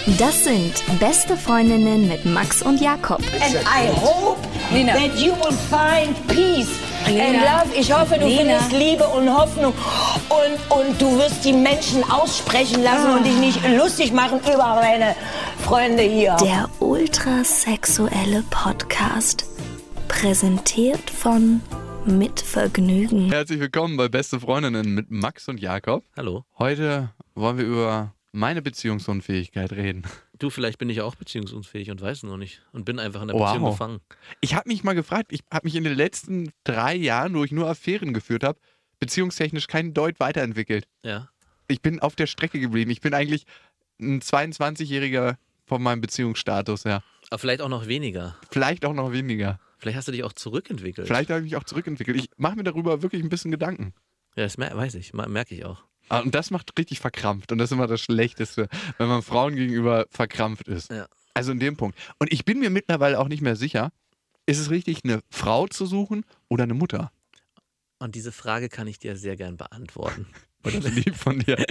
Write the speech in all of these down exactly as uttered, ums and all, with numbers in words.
Das sind beste Freundinnen mit Max und Jakob. And I hope Lena. that you will find peace Lena. and love. Ich hoffe, du Lena. findest Liebe und Hoffnung. Und, und du wirst die Menschen aussprechen lassen Ah. und dich nicht lustig machen über meine Freunde hier. Der ultrasexuelle Podcast. Präsentiert von Mit Vergnügen. Herzlich willkommen bei Beste Freundinnen mit Max und Jakob. Hallo. Heute wollen wir über meine Beziehungsunfähigkeit reden. Du, vielleicht bin ich auch beziehungsunfähig und weiß es noch nicht. Und bin einfach in der Wow. Beziehung gefangen. Ich habe mich mal gefragt, ich habe mich in den letzten drei Jahren, wo ich nur Affären geführt habe, beziehungstechnisch kein Deut weiterentwickelt. Ja. Ich bin auf der Strecke geblieben. Ich bin eigentlich ein zweiundzwanzigjähriger von meinem Beziehungsstatus, ja. Aber vielleicht auch noch weniger. Vielleicht auch noch weniger. Vielleicht hast du dich auch zurückentwickelt. Vielleicht habe ich mich auch zurückentwickelt. Ich mache mir darüber wirklich ein bisschen Gedanken. Ja, das mer- weiß ich. mer- Merke ich auch. Ah, Und das macht richtig verkrampft. Und das ist immer das Schlechteste, wenn man Frauen gegenüber verkrampft ist. Ja. Also in dem Punkt. Und ich bin mir mittlerweile auch nicht mehr sicher, ist es richtig, eine Frau zu suchen oder eine Mutter? Und diese Frage kann ich dir sehr gern beantworten. Und das lieb von dir.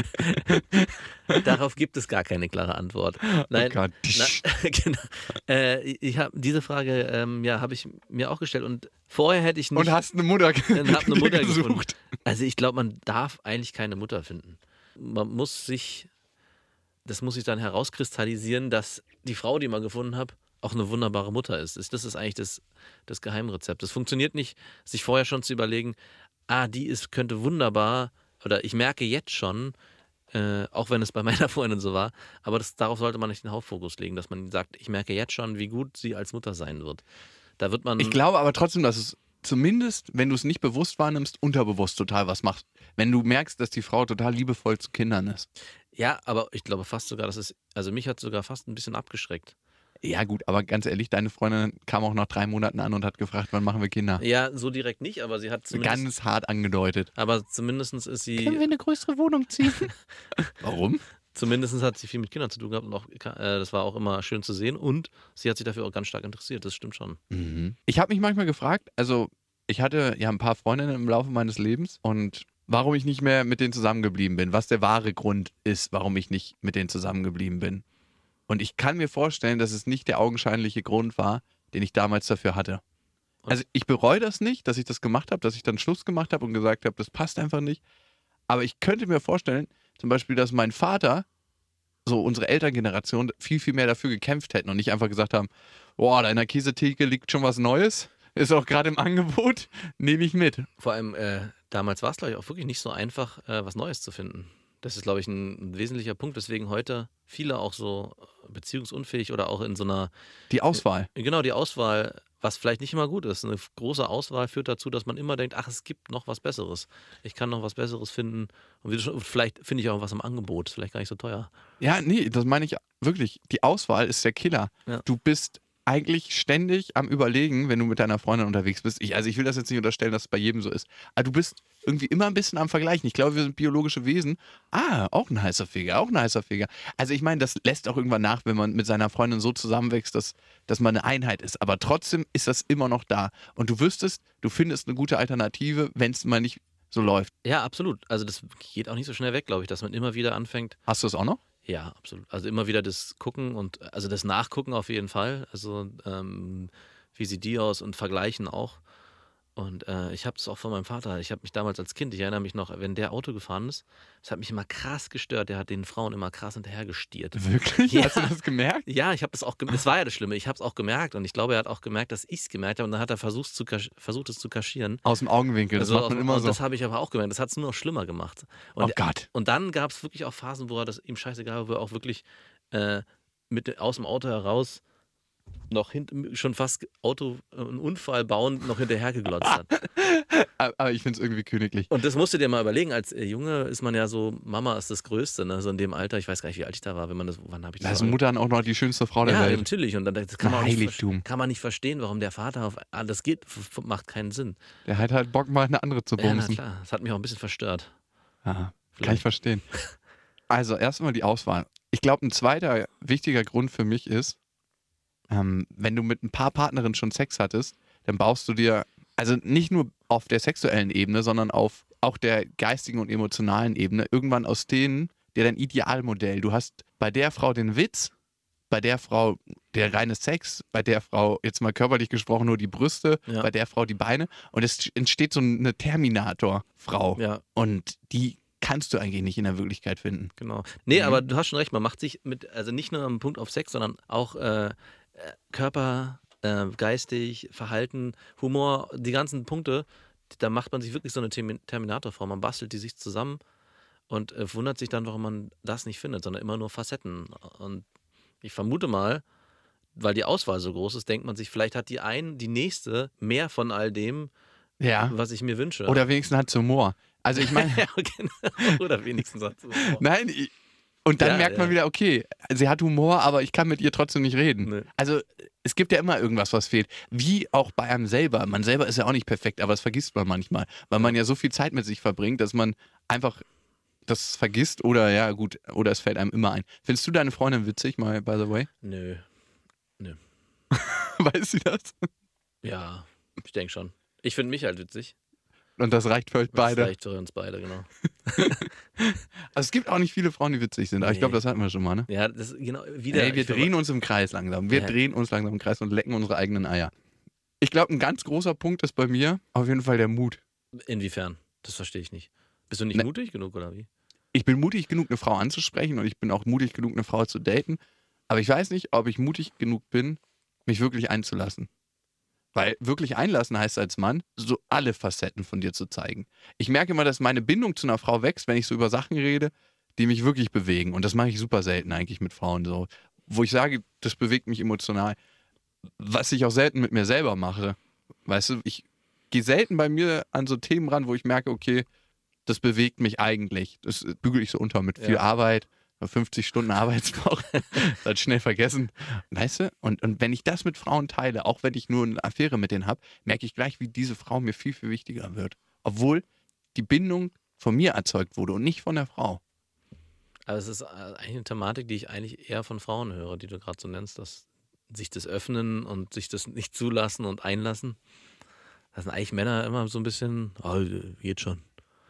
Darauf gibt es gar keine klare Antwort. Nein, Oh Gott. na, genau. Äh, ich hab, diese Frage ähm, ja, habe ich mir auch gestellt. Und vorher hätte ich nicht... Und hast eine Mutter, Dann hab eine Mutter gesucht. gefunden. Also ich glaube, man darf eigentlich keine Mutter finden. Man muss sich, das muss sich dann herauskristallisieren, dass die Frau, die man gefunden hat, auch eine wunderbare Mutter ist. Das ist eigentlich das, das Geheimrezept. Es funktioniert nicht, sich vorher schon zu überlegen, ah, die ist, könnte wunderbar, oder ich merke jetzt schon, äh, auch wenn es bei meiner Freundin so war, aber das, darauf sollte man nicht den Hauptfokus legen, dass man sagt, ich merke jetzt schon, wie gut sie als Mutter sein wird. Da wird man... Ich glaube aber trotzdem, dass es zumindest, wenn du es nicht bewusst wahrnimmst, unterbewusst total was macht. Wenn du merkst, dass die Frau total liebevoll zu Kindern ist. Ja, aber ich glaube fast sogar, dass es, also mich hat sogar fast ein bisschen abgeschreckt. Ja gut, aber ganz ehrlich, deine Freundin kam auch nach drei Monaten an und hat gefragt, wann machen wir Kinder? Ja, so direkt nicht, aber sie hat zumindest, Ganz hart angedeutet. aber zumindest ist sie, eine größere Wohnung ziehen? Warum? zumindest hat sie viel mit Kindern zu tun gehabt und auch, äh, das war auch immer schön zu sehen und sie hat sich dafür auch ganz stark interessiert, das stimmt schon. Mhm. Ich habe mich manchmal gefragt, also ich hatte ja ein paar Freundinnen im Laufe meines Lebens und warum ich nicht mehr mit denen zusammengeblieben bin, was der wahre Grund ist, warum ich nicht mit denen zusammengeblieben bin. Und ich kann mir vorstellen, dass es nicht der augenscheinliche Grund war, den ich damals dafür hatte. Also ich bereue das nicht, dass ich das gemacht habe, dass ich dann Schluss gemacht habe und gesagt habe, das passt einfach nicht. Aber ich könnte mir vorstellen, zum Beispiel, dass mein Vater, so unsere Elterngeneration, viel, viel mehr dafür gekämpft hätten und nicht einfach gesagt haben, boah, da in der Käsetheke liegt schon was Neues, ist auch gerade im Angebot, nehme ich mit. Vor allem, äh, damals war es, glaube ich, auch wirklich nicht so einfach, äh, was Neues zu finden. Das ist, glaube ich, ein, ein wesentlicher Punkt, weswegen heute viele auch so beziehungsunfähig oder auch in so einer, Die Auswahl. genau, die Auswahl, was vielleicht nicht immer gut ist. Eine große Auswahl führt dazu, dass man immer denkt, ach, es gibt noch was Besseres. Ich kann noch was Besseres finden. Und wie du schon, vielleicht finde ich auch was im Angebot, ist vielleicht gar nicht so teuer. Ja, nee, das meine ich wirklich. Die Auswahl ist der Killer. Ja. Du bist eigentlich ständig am Überlegen, wenn du mit deiner Freundin unterwegs bist. Ich, also ich will das jetzt nicht unterstellen, dass es bei jedem so ist. Aber du bist irgendwie immer ein bisschen am Vergleichen. Ich glaube, wir sind biologische Wesen. Ah, auch ein heißer Feger, auch ein heißer Feger. Also ich meine, das lässt auch irgendwann nach, wenn man mit seiner Freundin so zusammenwächst, dass, dass man eine Einheit ist. Aber trotzdem ist das immer noch da. Und du wüsstest, du findest eine gute Alternative, wenn es mal nicht so läuft. Ja, absolut. Also das geht auch nicht so schnell weg, glaube ich, dass man immer wieder anfängt. Hast du das auch noch? Ja, absolut. Also immer wieder das Gucken und also das Nachgucken auf jeden Fall. Also ähm, wie sieht die aus und vergleichen auch. Und äh, ich habe das auch von meinem Vater. Ich habe mich damals als Kind, ich erinnere mich noch, wenn der Auto gefahren ist, das hat mich immer krass gestört. Der hat den Frauen immer krass hinterhergestiert. Wirklich? Ja. Hast du das gemerkt? Ja, ich habe das auch, gem- das war ja das Schlimme. Ich habe es auch gemerkt und ich glaube, er hat auch gemerkt, dass ich es gemerkt habe und dann hat er versucht, zu kasch- versucht es zu kaschieren. Aus dem Augenwinkel, das Also macht auf- man immer und so. das habe ich aber auch gemerkt. Das hat es nur noch schlimmer gemacht. Und, Oh Gott. Und dann gab es wirklich auch Phasen, wo er das ihm scheißegal war, wo er auch wirklich äh, mit, aus dem Auto heraus noch hinten schon fast Auto, äh, einen Unfall bauen, noch hinterher geglotzt hat. Aber ich finde es irgendwie königlich. Und das musst du dir mal überlegen. Als äh, Junge ist man ja so, Mama ist das Größte, ne? So in dem Alter. Ich weiß gar nicht, wie alt ich da war, wenn man das, wann habe ich Da das? ist Mutter dann auch noch die schönste Frau der ja, Welt. natürlich. Und dann das kann man, Ein auch nicht, Heiligtum. ver- kann man nicht verstehen, warum der Vater auf ah, das geht, f- f- macht keinen Sinn. Der hat halt Bock, mal eine andere zu Ja, na bumsen. klar. Das hat mich auch ein bisschen verstört. Aha, kann ich Vielleicht. verstehen. Also erstmal die Auswahl. Ich glaube, ein zweiter wichtiger Grund für mich ist, ähm, wenn du mit ein paar Partnerinnen schon Sex hattest, dann baust du dir, also nicht nur auf der sexuellen Ebene, sondern auf auch der geistigen und emotionalen Ebene, irgendwann aus denen dir dein Idealmodell. Du hast bei der Frau den Witz, bei der Frau der reine Sex, bei der Frau, jetzt mal körperlich gesprochen, nur die Brüste, Ja. bei der Frau die Beine. Und es entsteht so eine Terminator-Frau. Ja, Und die kannst du eigentlich nicht in der Wirklichkeit finden. genau. Nee, Mhm. aber du hast schon recht, man macht sich mit, also nicht nur am Punkt auf Sex, sondern auch äh, äh, Körper, äh, geistig, Verhalten, Humor, die ganzen Punkte, da macht man sich wirklich so eine Termin- Terminatorform. Man bastelt die sich zusammen und äh, wundert sich dann, warum man das nicht findet, sondern immer nur Facetten. Und ich vermute mal, weil die Auswahl so groß ist, denkt man sich, vielleicht hat die ein, die nächste mehr von all dem, Ja. was ich mir wünsche. Oder wenigstens hat Humor. Also ich meine, ja, genau. Oder wenigstens hat sie Humor. nein, ich, und dann Ja, merkt man ja. wieder, okay, sie hat Humor, aber ich kann mit ihr trotzdem nicht reden. Nee. Also es gibt ja immer irgendwas, was fehlt. Wie auch bei einem selber. Man selber ist ja auch nicht perfekt, aber das vergisst man manchmal, weil man ja so viel Zeit mit sich verbringt, dass man einfach das vergisst oder ja gut, oder es fällt einem immer ein. Findest du deine Freundin witzig, mal by the way? Nö. Weiß sie das? Ja, ich denke schon. Ich finde mich halt witzig. Und das reicht für euch beide. Das reicht für uns beide, genau. Also es gibt auch nicht viele Frauen, die witzig sind, aber ich glaube, Nee. das hatten wir schon mal, ne? Ja, das ist genau wieder. Ey, wir ich drehen uns im Kreis langsam. Wir Ja. drehen uns langsam im Kreis und lecken unsere eigenen Eier. Ich glaube, ein ganz großer Punkt ist bei mir auf jeden Fall der Mut. Inwiefern? Das verstehe ich nicht. Bist du nicht Ne. mutig genug oder wie? Ich bin mutig genug, eine Frau anzusprechen und ich bin auch mutig genug, eine Frau zu daten. Aber ich weiß nicht, ob ich mutig genug bin, mich wirklich einzulassen. Weil wirklich einlassen heißt als Mann, so alle Facetten von dir zu zeigen. Ich merke immer, dass meine Bindung zu einer Frau wächst, wenn ich so über Sachen rede, die mich wirklich bewegen. Und das mache ich super selten eigentlich mit Frauen so. Wo ich sage, das bewegt mich emotional. Was ich auch selten mit mir selber mache. Weißt du, ich gehe selten bei mir an so Themen ran, wo ich merke, okay, das bewegt mich eigentlich. Das bügel ich so unter mit viel Ja. Arbeit, fünfzig Stunden Arbeitswoche, das hat schnell vergessen. Weißt du? Und, und wenn ich das mit Frauen teile, auch wenn ich nur eine Affäre mit denen habe, merke ich gleich, wie diese Frau mir viel, viel wichtiger wird. Obwohl die Bindung von mir erzeugt wurde und nicht von der Frau. Aber es ist äh, eigentlich eine Thematik, die ich eigentlich eher von Frauen höre, die du gerade so nennst, dass sich das öffnen und sich das nicht zulassen und einlassen. Das sind eigentlich Männer immer so ein bisschen, oh, geht schon.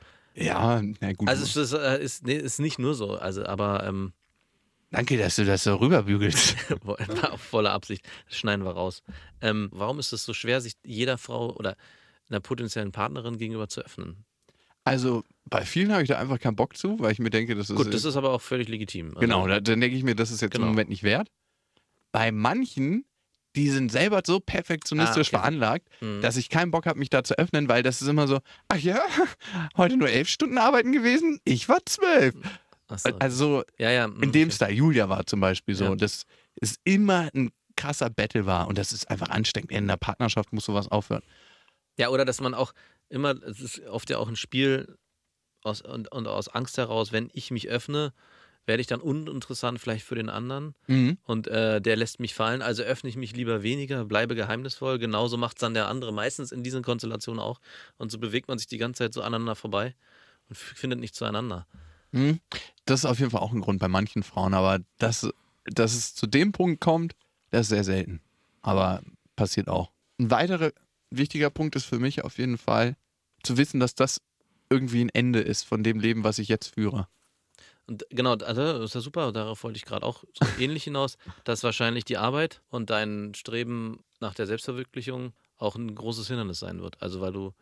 Ja, na gut. Also es ist, äh, ist, nee, ist nicht nur so, also aber ähm, Danke, dass du das so rüberbügelst. war auf voller Absicht, das schneiden wir raus. Ähm, warum ist es so schwer, sich jeder Frau oder einer potenziellen Partnerin gegenüber zu öffnen? Also bei vielen habe ich da einfach keinen Bock zu, weil ich mir denke, das ist... Gut, das ist aber auch völlig legitim. Also, Genau, da, dann denke ich mir, das ist jetzt Genau. im Moment nicht wert. Bei manchen, die sind selber so perfektionistisch Ah, okay. veranlagt, Mhm. dass ich keinen Bock habe, mich da zu öffnen, weil das ist immer so, ach ja, heute nur elf Stunden arbeiten gewesen, ich war zwölf. Ach so. Also ja, ja. in dem Style, Julia war zum Beispiel so, Ja. dass es immer ein krasser Battle war und das ist einfach ansteckend. In der Partnerschaft muss sowas aufhören. Ja, oder dass man auch immer, es ist oft ja auch ein Spiel aus, und, und aus Angst heraus, wenn ich mich öffne, werde ich dann uninteressant vielleicht für den anderen Mhm. und äh, der lässt mich fallen, also öffne ich mich lieber weniger, bleibe geheimnisvoll. Genauso macht es dann der andere meistens in diesen Konstellationen auch. Und so bewegt man sich die ganze Zeit so aneinander vorbei und f- findet nicht zueinander. Mhm. Das ist auf jeden Fall auch ein Grund bei manchen Frauen, aber dass, dass es zu dem Punkt kommt, das ist sehr selten. Aber passiert auch. Ein weiterer wichtiger Punkt ist für mich auf jeden Fall, zu wissen, dass das irgendwie ein Ende ist von dem Leben, was ich jetzt führe. Und genau, also, das ist ja super, darauf wollte ich gerade auch so ähnlich hinaus, dass wahrscheinlich die Arbeit und dein Streben nach der Selbstverwirklichung auch ein großes Hindernis sein wird. Also weil du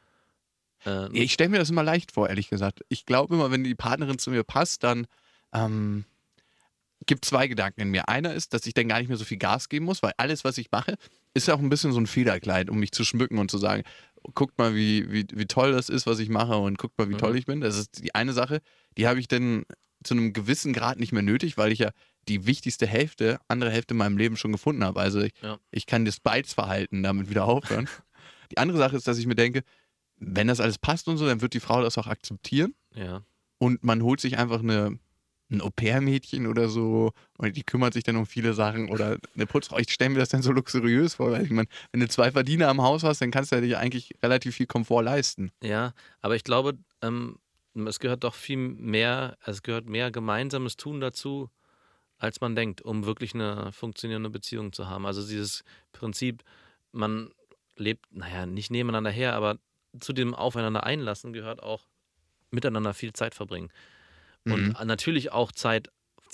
äh, Ich stelle mir das immer leicht vor, ehrlich gesagt. Ich glaube immer, wenn die Partnerin zu mir passt, dann ähm, gibt zwei Gedanken in mir. Einer ist, dass ich dann gar nicht mehr so viel Gas geben muss, weil alles, was ich mache, ist ja auch ein bisschen so ein Federkleid, um mich zu schmücken und zu sagen, guckt mal, wie, wie, wie toll das ist, was ich mache und guckt mal, wie Mhm. toll ich bin. Das ist die eine Sache, die habe ich dann zu einem gewissen Grad nicht mehr nötig, weil ich ja die wichtigste Hälfte, andere Hälfte in meinem Leben schon gefunden habe. Also ich, Ja. ich kann das Beizverhalten damit wieder aufhören. Die andere Sache ist, dass ich mir denke, wenn das alles passt und so, dann wird die Frau das auch akzeptieren ja. und man holt sich einfach eine, ein Au-pair-Mädchen oder so und die kümmert sich dann um viele Sachen oder eine Putzfrau. Ich stelle mir das dann so luxuriös vor, weil ich meine, wenn du zwei Verdiener im Haus hast, dann kannst du ja dir eigentlich relativ viel Komfort leisten. Ja, aber ich glaube, ähm, es gehört doch viel mehr, es gehört mehr gemeinsames Tun dazu, als man denkt, um wirklich eine funktionierende Beziehung zu haben. Also dieses Prinzip, man lebt, naja, nicht nebeneinander her, aber zu dem Aufeinander einlassen gehört auch miteinander viel Zeit verbringen. Und Mhm. natürlich auch Zeit,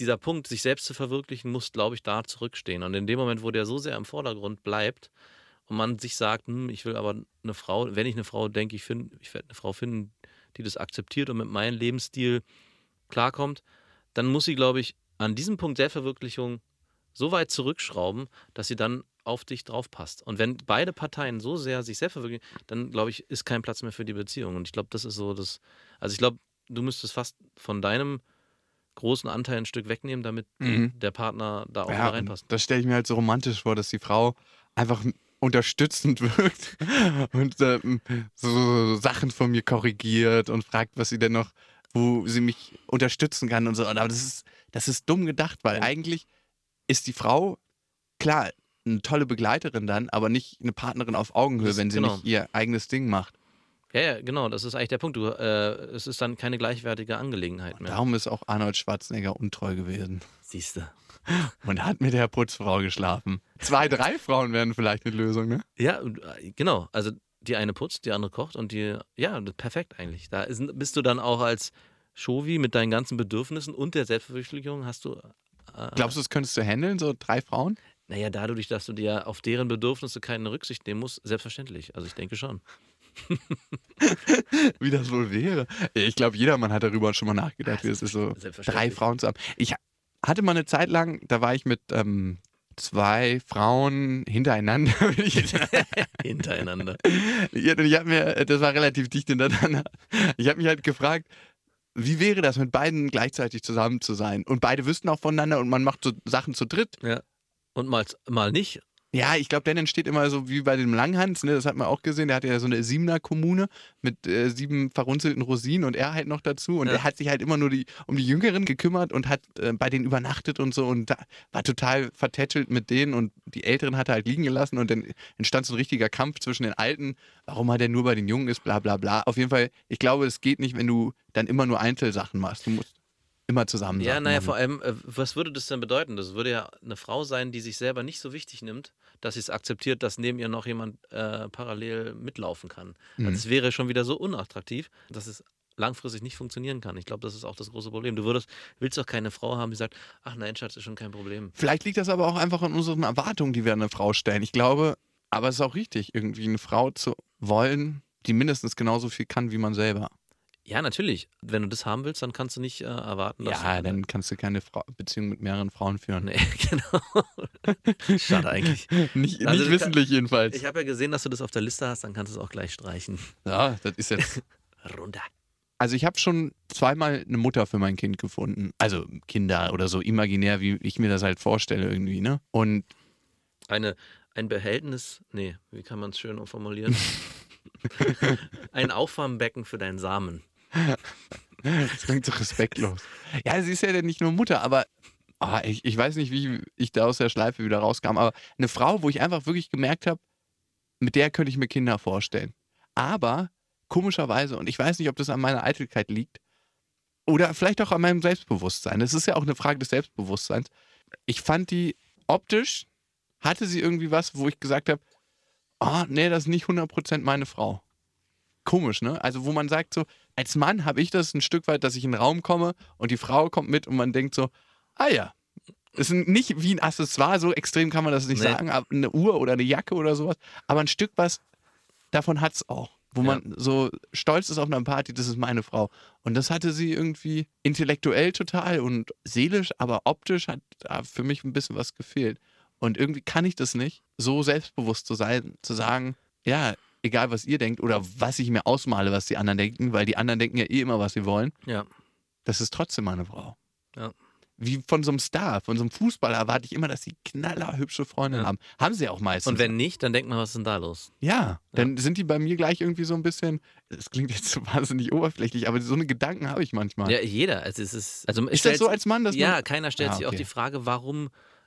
dieser Punkt, sich selbst zu verwirklichen, muss, glaube ich, da zurückstehen. Und in dem Moment, wo der so sehr im Vordergrund bleibt und man sich sagt, hm, ich will aber eine Frau, wenn ich eine Frau denke, ich, find, ich werde eine Frau finden, die das akzeptiert und mit meinem Lebensstil klarkommt, dann muss sie, glaube ich, an diesem Punkt Selbstverwirklichung so weit zurückschrauben, dass sie dann auf dich drauf passt. Und wenn beide Parteien so sehr sich selbst verwirklichen, dann, glaube ich, ist kein Platz mehr für die Beziehung. Und ich glaube, das ist so das, also ich glaube, du müsstest fast von deinem großen Anteil ein Stück wegnehmen, damit Mhm. der Partner da auch Ja, wieder reinpasst. das stelle ich mir halt so romantisch vor, dass die Frau einfach unterstützend wirkt und ähm, so Sachen von mir korrigiert und fragt, was sie denn noch, wo sie mich unterstützen kann und so. Aber das ist, das ist dumm gedacht, weil Ja. eigentlich ist die Frau, klar, eine tolle Begleiterin dann, aber nicht eine Partnerin auf Augenhöhe, Das- wenn sie genau. nicht ihr eigenes Ding macht. Ja, ja, genau, das ist eigentlich der Punkt. Du, äh, es ist dann keine gleichwertige Angelegenheit mehr. Darum ist auch Arnold Schwarzenegger untreu gewesen Siehst du. und hat mit der Putzfrau geschlafen. Zwei, drei Frauen wären vielleicht eine Lösung, ne? Ja, äh, genau. Also die eine putzt, die andere kocht und die, ja, perfekt eigentlich. Da ist, bist du dann auch als Shovi mit deinen ganzen Bedürfnissen und der Selbstverwirklichung hast du. Äh, Glaubst du, das könntest du handeln, so drei Frauen? Naja, dadurch, dass du dir auf deren Bedürfnisse keine Rücksicht nehmen musst, selbstverständlich. Also ich denke schon. Wie das wohl wäre. Ich glaube, jedermann hat darüber schon mal nachgedacht, wie es ist, so Selbstverständlich. drei Frauen zu haben. Ich hatte mal eine Zeit lang, da war ich mit ähm, zwei Frauen hintereinander. würde ich jetzt- Hintereinander. Ja, und ich habe mir, das war relativ dicht hintereinander. Ich habe mich halt gefragt, wie wäre das, mit beiden gleichzeitig zusammen zu sein? Und beide wüssten auch voneinander und man macht so Sachen zu dritt. Ja. Und mal, mal nicht. Ja, ich glaube, dann entsteht immer so wie bei dem Langhans, ne, das hat man auch gesehen, der hatte ja so eine siebener Kommune mit äh, sieben verrunzelten Rosinen und er halt noch dazu und Ja. er hat sich halt immer nur die, um die Jüngeren gekümmert und hat äh, bei denen übernachtet und so und da, war total vertätschelt mit denen und die Älteren hat er halt liegen gelassen und dann entstand so ein richtiger Kampf zwischen den Alten, warum er denn nur bei den Jungen ist, bla bla bla. Auf jeden Fall, ich glaube, es geht nicht, wenn du dann immer nur Einzelsachen machst, du musst immer zusammen Ja, Sachen naja, machen. vor allem, äh, was würde das denn bedeuten? Das würde ja eine Frau sein, die sich selber nicht so wichtig nimmt, dass sie es akzeptiert, dass neben ihr noch jemand äh, parallel mitlaufen kann. Mhm. Das wäre schon wieder so unattraktiv, dass es langfristig nicht funktionieren kann. Ich glaube, das ist auch das große Problem. Du würdest, willst doch keine Frau haben, die sagt, ach nein, Schatz, ist schon kein Problem. Vielleicht liegt das aber auch einfach an unseren Erwartungen, die wir an eine Frau stellen. Ich glaube, aber es ist auch richtig, irgendwie eine Frau zu wollen, die mindestens genauso viel kann wie man selber. Ja, natürlich. Wenn du das haben willst, dann kannst du nicht äh, erwarten, dass Ja, du, dann kannst du keine Frau Beziehung mit mehreren Frauen führen. Nee, genau. Schade eigentlich. Nicht, Also nicht du wissentlich jedenfalls. Ich habe ja gesehen, dass du das auf der Liste hast, dann kannst du es auch gleich streichen. Ja, das ist jetzt. Runter. Also ich habe schon zweimal eine Mutter für mein Kind gefunden. Also Kinder oder so imaginär, wie ich mir das halt vorstelle irgendwie, ne? Und Eine, ein Behältnis, nee, wie kann man es schön formulieren? Ein Auffangbecken für deinen Samen. das klingt so respektlos. Ja, sie ist ja dann nicht nur Mutter, aber ah, ich, ich weiß nicht, wie ich da aus der Schleife wieder rauskam, aber eine Frau, wo ich einfach wirklich gemerkt habe, mit der könnte ich mir Kinder vorstellen. Aber komischerweise, und ich weiß nicht, ob das an meiner Eitelkeit liegt, oder vielleicht auch an meinem Selbstbewusstsein. Das ist ja auch eine Frage des Selbstbewusstseins. Ich fand die optisch, hatte sie irgendwie was, wo ich gesagt habe, oh, nee, das ist nicht hundert Prozent meine Frau. Komisch, ne? Also wo man sagt so, als Mann habe ich das ein Stück weit, dass ich in den Raum komme und die Frau kommt mit und man denkt so, ah ja, das ist nicht wie ein Accessoire, so extrem kann man das nicht Nee. sagen, aber eine Uhr oder eine Jacke oder sowas, aber ein Stück was, davon hat es auch. Wo Ja. man so stolz ist auf einer Party, das ist meine Frau. Und das hatte sie irgendwie intellektuell total und seelisch, aber optisch hat da für mich ein bisschen was gefehlt. Und irgendwie kann ich das nicht, so selbstbewusst zu sein, zu sagen, ja, egal was ihr denkt oder was ich mir ausmale, was die anderen denken, weil die anderen denken ja eh immer, was sie wollen, Ja. das ist trotzdem meine Frau. Ja. Wie von so einem Star, von so einem Fußballer erwarte ich immer, dass sie knallerhübsche Freundinnen Ja. haben. Haben sie auch meistens. Und wenn nicht, dann denkt man, was ist denn da los? Ja, dann sind die bei mir gleich irgendwie so ein bisschen, das klingt jetzt so wahnsinnig oberflächlich, aber so eine Gedanken habe ich manchmal. Ja, jeder. Also es ist, also es ist das stellt- so als Mann, dass Ja, man... keiner stellt Ah, sich auch okay. die Frage, warum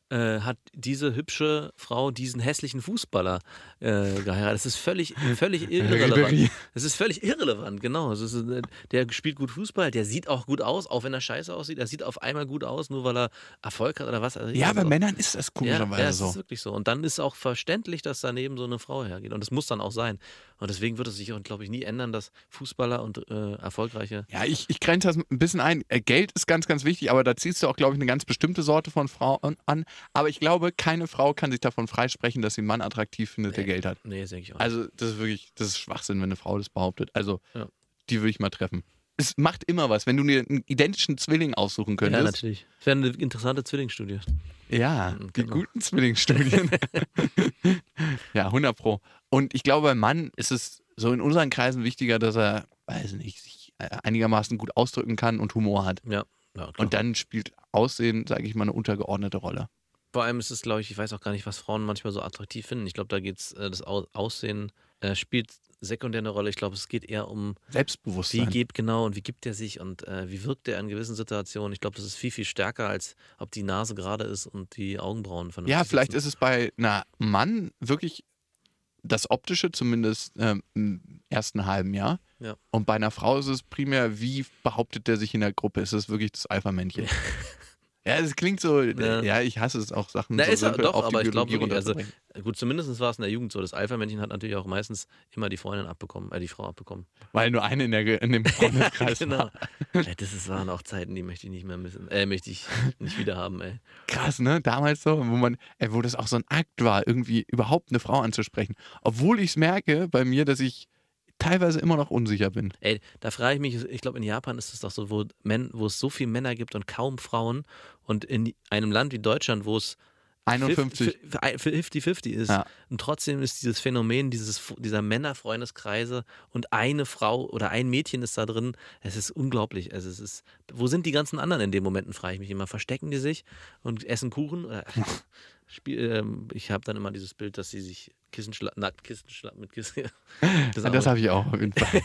äh, hat diese hübsche Frau diesen hässlichen Fußballer äh, geheiratet. Das ist völlig, völlig irrelevant. Das ist völlig irrelevant, genau. Das ist, äh, der spielt gut Fußball, der sieht auch gut aus, auch wenn er scheiße aussieht. Er sieht auf einmal gut aus, nur weil er Erfolg hat oder was. Also, Ja, also, bei Männern ist das ja, komischerweise ja, es so. ist wirklich so. Und dann ist auch verständlich, dass daneben so eine Frau hergeht. Und das muss dann auch sein. Und deswegen wird es sich, glaube ich, nie ändern, dass Fußballer und äh, erfolgreiche. Ja, ich, ich grenze das ein bisschen ein. Äh, Geld ist ganz, ganz wichtig, aber da ziehst du auch, glaube ich, eine ganz bestimmte Sorte von Frauen an. Aber ich glaube, keine Frau kann sich davon freisprechen, dass sie einen Mann attraktiv findet, der Nee. Geld hat. Nee, das denke ich auch nicht. Also, das ist wirklich, das ist Schwachsinn, wenn eine Frau das behauptet. Also, Ja. die würde ich mal treffen. Es macht immer was, wenn du dir einen identischen Zwilling aussuchen Ja, könntest. natürlich. Das wäre eine interessante Zwillingsstudie. Ja, Mhm, die genau. guten Zwillingsstudien. Ja, hundert Pro. Und ich glaube, beim Mann ist es so in unseren Kreisen wichtiger, dass er, weiß nicht, sich äh, einigermaßen gut ausdrücken kann und Humor hat. Ja, ja klar. Und dann spielt Aussehen, sage ich mal, eine untergeordnete Rolle. Vor allem ist es, glaube ich, ich weiß auch gar nicht, was Frauen manchmal so attraktiv finden. Ich glaube, da geht es, äh, das Au- Aussehen äh, spielt sekundär eine Rolle. Ich glaube, es geht eher um, wie Selbstbewusstsein. geht genau und wie gibt er sich und äh, wie wirkt er in gewissen Situationen. Ich glaube, das ist viel, viel stärker, als ob die Nase gerade ist und die Augenbrauen vernünftig Ja, vielleicht sitzen. ist es bei einer Mann wirklich das Optische, zumindest ähm, im ersten halben Jahr. Ja. Und bei einer Frau ist es primär, wie behauptet der sich in der Gruppe? Ist es wirklich das Alpha-Männchen? Ja, es klingt so, ja. Ja. ich hasse es auch, Sachen Na, so ist er simpel doch, auf die aber ich glaube, Biologie also runterzubringen. gut, zumindest war es in der Jugend so. Das Alpha-Männchen hat natürlich auch meistens immer die Freundin abbekommen, äh, die Frau abbekommen. Weil nur eine in, der, in dem Freundeskreis Genau. war. Ja, das ist, waren auch Zeiten, die möchte ich nicht mehr missen. Äh, möchte ich nicht wieder haben, ey. Krass, ne? Damals so, wo man, ey, wo das auch so ein Akt war, irgendwie überhaupt eine Frau anzusprechen. Obwohl ich es merke bei mir, dass ich teilweise immer noch unsicher bin. Ey, da frage ich mich, ich glaube, in Japan ist es doch so, wo, Män wo es so viele Männer gibt und kaum Frauen. Und in einem Land wie Deutschland, wo es einundfünfzig. fünfzig fünfzig ist. Ja. Und trotzdem ist dieses Phänomen dieses, dieser Männerfreundeskreise und eine Frau oder ein Mädchen ist da drin. Es ist unglaublich. Also es ist, wo sind die ganzen anderen in den Momenten, frage ich mich immer. Verstecken die sich und essen Kuchen? Oder, Spiel, ähm, ich habe dann immer dieses Bild, dass sie sich Kissen schla- nackt Kissen schla- mit Kissen. Das, Ja, das habe ich auch auf jeden Fall.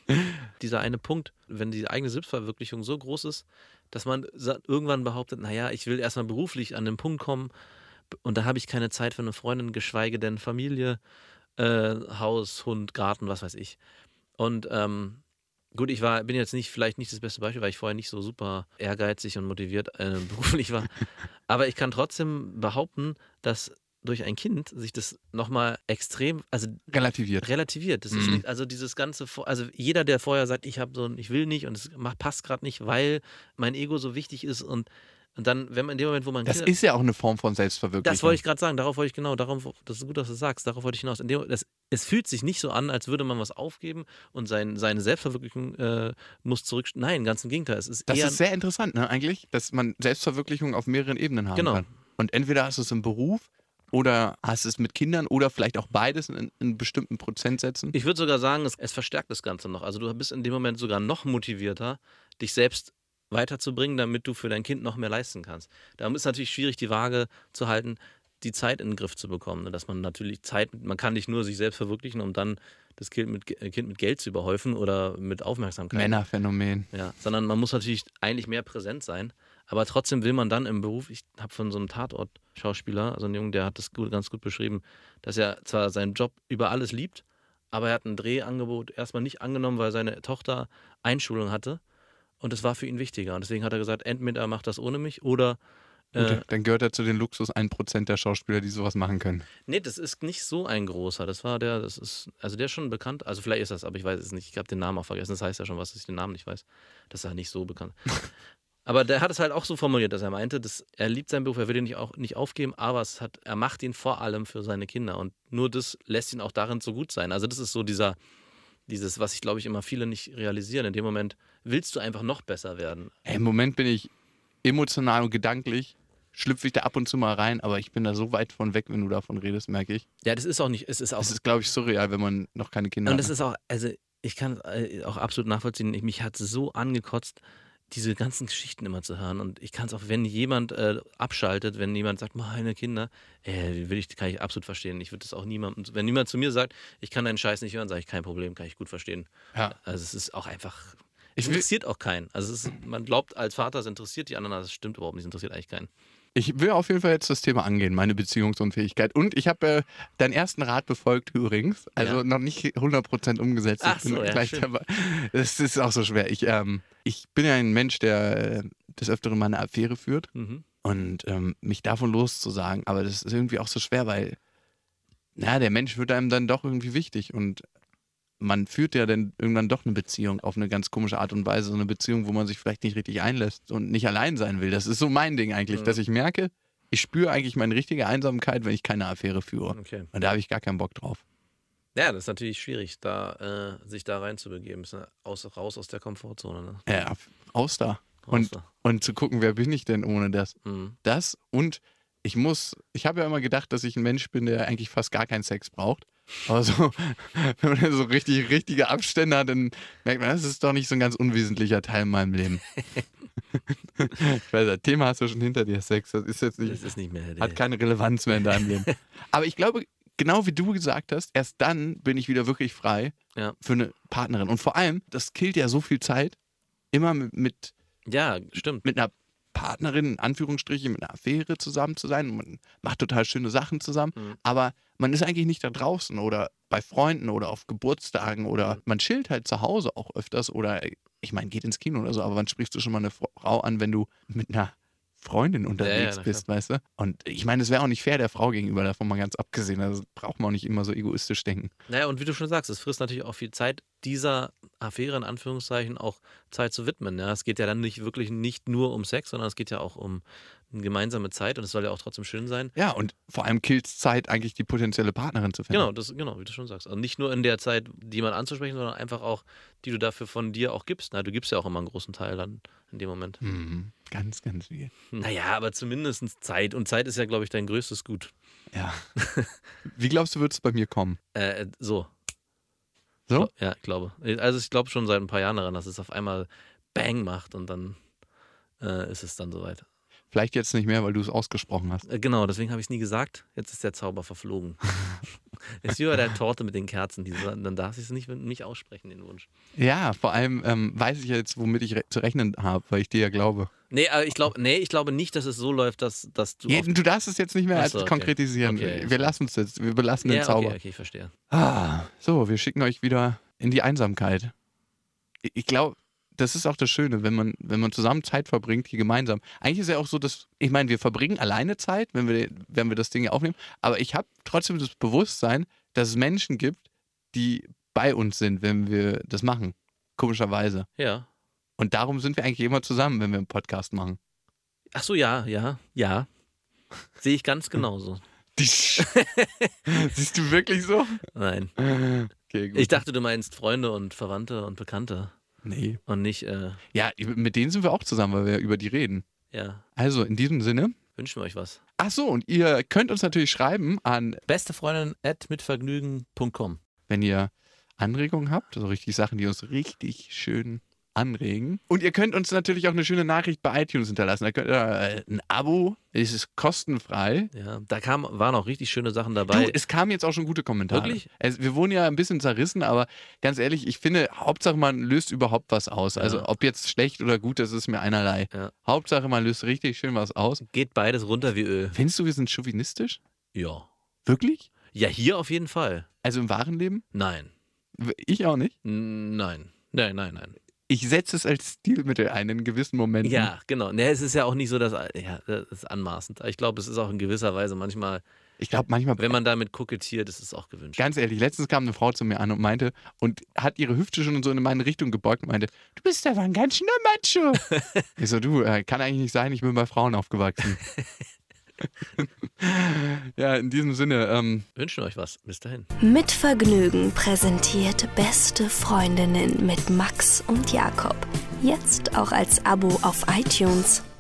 dieser eine Punkt, wenn die eigene Selbstverwirklichung so groß ist, dass man sa- irgendwann behauptet, naja, ich will erstmal beruflich an den Punkt kommen und da habe ich keine Zeit für eine Freundin, geschweige denn Familie, äh, Haus, Hund, Garten, was weiß ich. Und ähm, gut, ich war, bin jetzt nicht, vielleicht nicht das beste Beispiel, weil ich vorher nicht so super ehrgeizig und motiviert äh, beruflich war. Aber ich kann trotzdem behaupten, dass durch ein Kind sich das nochmal extrem, also Relativiert. relativiert. Das ist Mhm. nicht, also dieses ganze, Vor- also jeder, der vorher sagt, ich habe so ein, ich will nicht und es macht, passt gerade nicht, weil mein Ego so wichtig ist und, und dann, wenn man in dem Moment, wo man Das Kinder- ist ja auch eine Form von Selbstverwirklichung. das wollte ich gerade sagen, darauf wollte ich genau, darauf, das ist gut, dass du sagst, darauf wollte ich hinaus. In dem, das, es fühlt sich nicht so an, als würde man was aufgeben und sein, seine Selbstverwirklichung äh, muss zurück. Nein, ganz im Gegenteil. Es ist Das eher, ist sehr interessant, ne, eigentlich, dass man Selbstverwirklichung auf mehreren Ebenen haben Genau. kann. Und entweder hast du es im Beruf oder hast es mit Kindern oder vielleicht auch beides in, in bestimmten Prozentsätzen. ich würde sogar sagen, es, es verstärkt das Ganze noch. Also du bist in dem Moment sogar noch motivierter, dich selbst weiterzubringen, damit du für dein Kind noch mehr leisten kannst. Da ist natürlich schwierig, die Waage zu halten, die Zeit in den Griff zu bekommen. ne? Dass man natürlich Zeit, man kann nicht nur sich selbst verwirklichen, um dann das Kind mit, Ge- Kind mit Geld zu überhäufen oder mit Aufmerksamkeit. Männerphänomen. Ja, sondern man muss natürlich eigentlich mehr präsent sein. Aber trotzdem will man dann im Beruf, ich habe von so einem Tatort-Schauspieler, also einen Jungen, der hat das gut, ganz gut beschrieben, dass er zwar seinen Job über alles liebt, aber er hat ein Drehangebot erstmal nicht angenommen, weil seine Tochter Einschulung hatte. Und das war für ihn wichtiger. Und deswegen hat er gesagt, entweder er macht das ohne mich oder äh, Gut, dann gehört er zu den Luxus ein Prozent der Schauspieler, die sowas machen können. nee, das ist nicht so ein großer. Das war der, das ist, also der ist schon bekannt. Also vielleicht ist das, aber ich weiß es nicht. Ich habe den Namen auch vergessen. Das heißt ja schon was, dass ich den Namen nicht weiß. Das ist ja nicht so bekannt. Aber der hat es halt auch so formuliert, dass er meinte, dass er liebt seinen Beruf, er will ihn nicht, auch, nicht aufgeben, aber es hat, er macht ihn vor allem für seine Kinder. Und nur das lässt ihn auch darin so gut sein. Also das ist so dieser, dieses, was ich glaube ich immer viele nicht realisieren. In dem Moment willst du einfach noch besser werden. Ey, im Moment bin ich emotional und gedanklich, schlüpfe ich da ab und zu mal rein, aber ich bin da so weit von weg, wenn du davon redest, merke ich. Ja, das ist auch nicht, es ist auch Das ist, glaube ich, surreal, wenn man noch keine Kinder Und hat. das ist auch, also ich kann äh, auch absolut nachvollziehen, ich, mich hat es so angekotzt, diese ganzen Geschichten immer zu hören. Und ich kann es auch, wenn jemand äh, abschaltet, wenn jemand sagt, meine Kinder, äh, will ich, kann ich absolut verstehen. Ich würde das auch niemandem, wenn niemand zu mir sagt, ich kann deinen Scheiß nicht hören, sage ich, kein Problem, kann ich gut verstehen. Ja. Also es ist auch einfach, Ich es will- interessiert auch keinen. Also es ist, man glaubt als Vater, es interessiert die anderen, aber es stimmt überhaupt nicht, es interessiert eigentlich keinen. Ich will auf jeden Fall jetzt das Thema angehen, meine Beziehungsunfähigkeit. Und ich habe äh, deinen ersten Rat befolgt übrigens. Also Ja. noch nicht hundert Prozent umgesetzt. Ach Ich bin so, ja, gleich schön. dabei. Das ist auch so schwer. Ich, ähm, ich bin ja ein Mensch, der äh, des Öfteren mal eine Affäre führt. Mhm. Und ähm, mich davon loszusagen. Aber das ist irgendwie auch so schwer, weil na, der Mensch wird einem dann doch irgendwie wichtig. Und man führt ja dann irgendwann doch eine Beziehung auf eine ganz komische Art und Weise. So eine Beziehung, wo man sich vielleicht nicht richtig einlässt und nicht allein sein will. Das ist so mein Ding eigentlich, Mhm. dass ich merke, ich spüre eigentlich meine richtige Einsamkeit, wenn ich keine Affäre führe. Okay. Und da habe ich gar keinen Bock drauf. Ja, das ist natürlich schwierig, da äh, sich da reinzubegeben. Ist ja aus, raus aus der Komfortzone. Ne? Ja, aus da. Raus Und, da. und zu gucken, wer bin ich denn ohne das? Mhm. Das und ich muss, ich habe ja immer gedacht, dass ich ein Mensch bin, der eigentlich fast gar keinen Sex braucht. Aber so, wenn man so richtig, richtige Abstände hat, dann merkt man, das ist doch nicht so ein ganz unwesentlicher Teil in meinem Leben. Ich weiß, das Thema hast du schon hinter dir, Sex. Das ist jetzt nicht, Das ist nicht mehr. hat keine Relevanz mehr in deinem Leben. Aber ich glaube, genau wie du gesagt hast, erst dann bin ich wieder wirklich frei Ja. für eine Partnerin. Und vor allem, das killt ja so viel Zeit, immer mit, mit, Ja, stimmt. mit einer Partnerin, in Anführungsstrichen, mit einer Affäre zusammen zu sein. Man macht total schöne Sachen zusammen, Mhm. aber man ist eigentlich nicht da draußen oder bei Freunden oder auf Geburtstagen oder Mhm. man chillt halt zu Hause auch öfters oder ich meine, geht ins Kino oder so, aber wann sprichst du schon mal eine Frau an, wenn du mit einer Freundin unterwegs na bist, weißt du? Und ich meine, es wäre auch nicht fair der Frau gegenüber, davon mal ganz abgesehen. Also braucht man auch nicht immer so egoistisch denken. Naja, und wie du schon sagst, es frisst natürlich auch viel Zeit, dieser Affäre in Anführungszeichen auch Zeit zu widmen. Ja, es geht ja dann nicht wirklich nicht nur um Sex, sondern es geht ja auch um eine gemeinsame Zeit und es soll ja auch trotzdem schön sein. Ja, und vor allem killt es Zeit, eigentlich die potenzielle Partnerin zu finden. Genau, das, genau, wie du schon sagst. Also nicht nur in der Zeit, die man anzusprechen, sondern einfach auch, die du dafür von dir auch gibst. Na, du gibst ja auch immer einen großen Teil dann in dem Moment. Mhm. Ganz, ganz viel. Naja, aber zumindest Zeit. Und Zeit ist ja, glaube ich, dein größtes Gut. Ja. Wie glaubst du, wird es bei mir kommen? Äh, so. So? Ja, ich glaube. Also ich glaube schon seit ein paar Jahren daran, dass es auf einmal Bang macht und dann äh, ist es dann soweit. Vielleicht jetzt nicht mehr, weil du es ausgesprochen hast. Äh, genau, deswegen habe ich es nie gesagt. Jetzt ist der Zauber verflogen. Ist wie bei der Torte mit den Kerzen. Die, dann darf ich es nicht, nicht aussprechen, den Wunsch. Ja, vor allem ähm, weiß ich jetzt, womit ich re zu rechnen habe, weil ich dir ja glaube. Nee, aber ich, glaub, nee, ich glaube nicht, dass es so läuft, dass, dass du. Ja, auf- du darfst es jetzt nicht mehr Ach als so, okay. konkretisieren. Okay, wir lassen es jetzt. Wir belassen den ja, Zauber. okay, okay, ich verstehe. Ah, so, wir schicken euch wieder in die Einsamkeit. Ich, ich glaube, das ist auch das Schöne, wenn man, wenn man zusammen Zeit verbringt, hier gemeinsam. Eigentlich ist ja auch so, dass, ich meine, wir verbringen alleine Zeit, wenn wir, wenn wir das Ding hier aufnehmen, aber ich habe trotzdem das Bewusstsein, dass es Menschen gibt, die bei uns sind, wenn wir das machen. Komischerweise. Ja. Und darum sind wir eigentlich immer zusammen, wenn wir einen Podcast machen. Ach so, ja, ja, ja. Sehe ich ganz genauso. Siehst du wirklich so? Nein. Okay, gut. Ich dachte, du meinst Freunde und Verwandte und Bekannte Nee. und nicht, äh, Ja, mit denen sind wir auch zusammen, weil wir über die reden. ja. Also, in diesem Sinne. Wünschen wir euch was. Ach so, und ihr könnt uns natürlich schreiben an, Bestefreundin at mitvergnügen punkt com. wenn ihr Anregungen habt, also richtig Sachen, die uns richtig schön anregen. Und ihr könnt uns natürlich auch eine schöne Nachricht bei iTunes hinterlassen. Da könnt ihr äh, ein Abo, es ist kostenfrei. Ja, da kam, waren auch richtig schöne Sachen dabei. Du, es kamen jetzt auch schon gute Kommentare. Wirklich? Es, wir wurden ja ein bisschen zerrissen, aber ganz ehrlich, ich finde, Hauptsache man löst überhaupt was aus. Ja. Also ob jetzt schlecht oder gut, das ist mir einerlei. Ja. Hauptsache man löst richtig schön was aus. Geht beides runter wie Öl. Findest du, wir sind chauvinistisch? Ja. Wirklich? Ja, hier auf jeden Fall. Also im wahren Leben? Nein. Ich auch nicht. N- Nein. Nein, nein, nein. Ich setze es als Stilmittel ein in gewissen Momenten. Ja, genau. Nee, es ist ja auch nicht so, dass. Ja, das ist anmaßend. Ich glaube, es ist auch in gewisser Weise manchmal, Ich glaube manchmal, wenn man damit kokettiert, ist es auch gewünscht. ganz ehrlich, letztens kam eine Frau zu mir an und meinte, und hat ihre Hüfte schon so in meine Richtung gebeugt und meinte, du bist aber ein ganz schöner Macho. Ich so, du, äh, kann eigentlich nicht sein, ich bin bei Frauen aufgewachsen. Ja, in diesem Sinne, ähm, Wünschen euch was. Bis dahin. Mit Vergnügen präsentiert Beste Freundinnen mit Max und Jakob. Jetzt auch als Abo auf iTunes.